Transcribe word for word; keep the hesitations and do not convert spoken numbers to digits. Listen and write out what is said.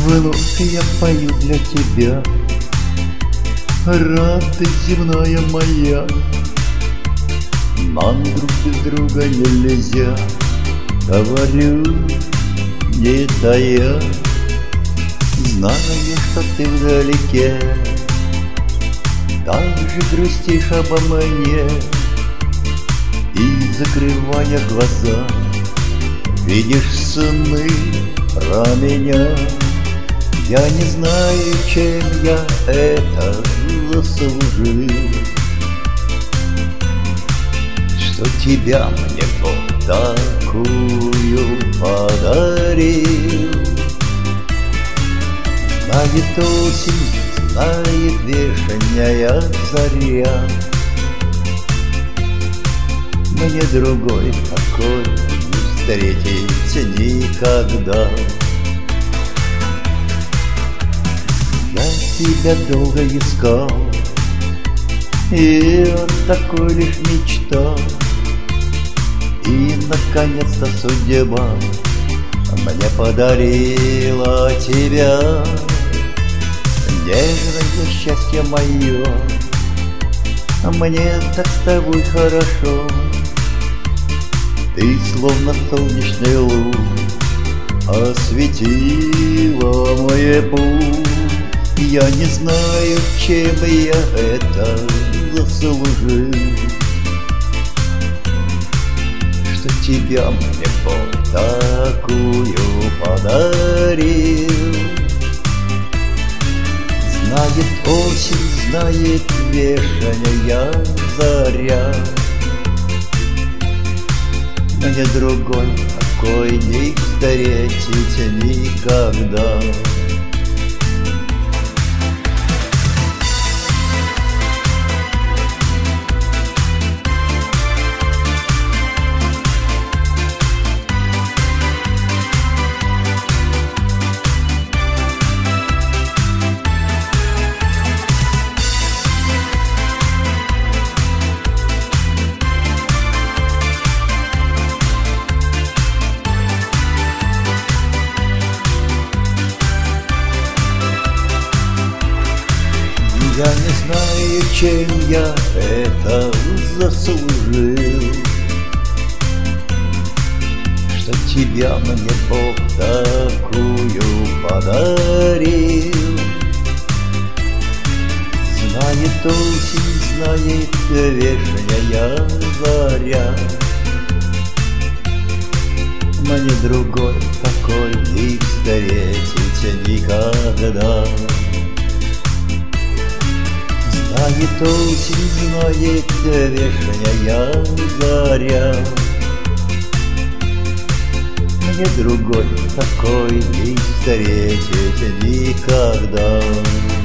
Вновь я пою для тебя, радость земная моя. Нам друг без друга нельзя, говорю, не тая. Знаю, что ты вдалеке, так же грустишь обо мне. И, закрывая глаза, видишь сны про меня. Я не знаю, чем я это заслужил, что тебя мне Бог такую подарил. Знает осень, знает вешняя заря, мне другой такой не встретить никогда. Я тебя долго искал, и вот такой лишь мечтал. И наконец-то судьба мне подарила тебя. Нежное счастье мое, мне так с тобой хорошо. Ты словно солнечный луч осветила мой путь. Я не знаю, чем я это заслужил, что тебя мне Бог такую подарил. Знает осень, знает вешняя заря, мне другой такой не встретить никогда. Я не знаю, чем я это заслужил, что тебя мне Бог такую подарил. Знает осень, знает вешняя заря, мне другой такой не встретить никогда. Знает осень, знает вешняя заря, мне другой такой не встретить никогда.